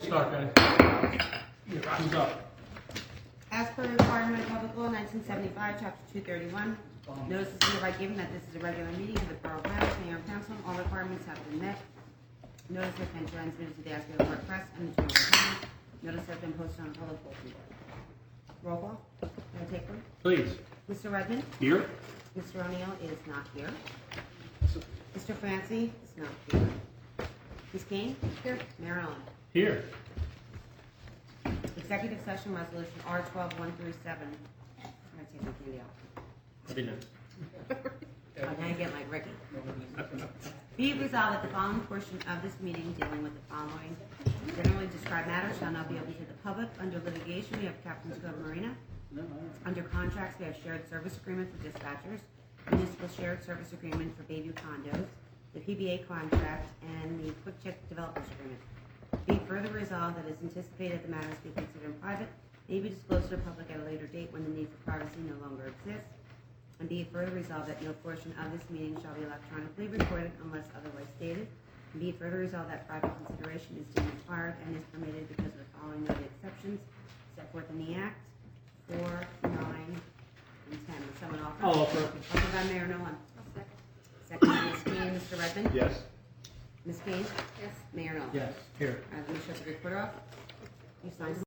Start, guys. Who's up? As per requirement of Public Law 1975, Chapter 231, notice is hereby given that this is a regular meeting of the Borough Council, Mayor and Council, and all requirements have been met. Notice has been transmitted to the Asbury Park Press and the Journal of Times. Notice has been posted on the public bulletin board. Roll call. Can I take one? Please. Mr. Redmond? Here. Mr. O'Neill is not here. Mr. Francie is not here. Ms. Kane? Here. Mayor Allen? Here. Executive session resolution R12-137. I'm going to take my candy out. I didn't. I'm going to get like Ricky. Be it resolved that the following portion of this meeting dealing with the following generally described matters shall not be open to the public. Under litigation, we have Captain's Cove Marina. Under contracts, we have shared service agreement for dispatchers, municipal shared service agreement for Bayview condos, the PBA contract, and the Quick Check Developers Agreement. Be it further resolved that it is anticipated the matters be considered in private, may be disclosed to the public at a later date when the need for privacy no longer exists. And be it further resolved that no portion of this meeting shall be electronically recorded unless otherwise stated. And be it further resolved that private consideration is deemed required and is permitted because of the following noted exceptions set forth in the Act 4, 9, and 10. Would someone offer? I'll offer. Offered by Mayor Nolan. Second by Ms. Kane. Mr. Redmond? Yes. Ms. Kane? Yes. Mayor Nolan? Yes. Here. Let me shut the recorder off. You signed.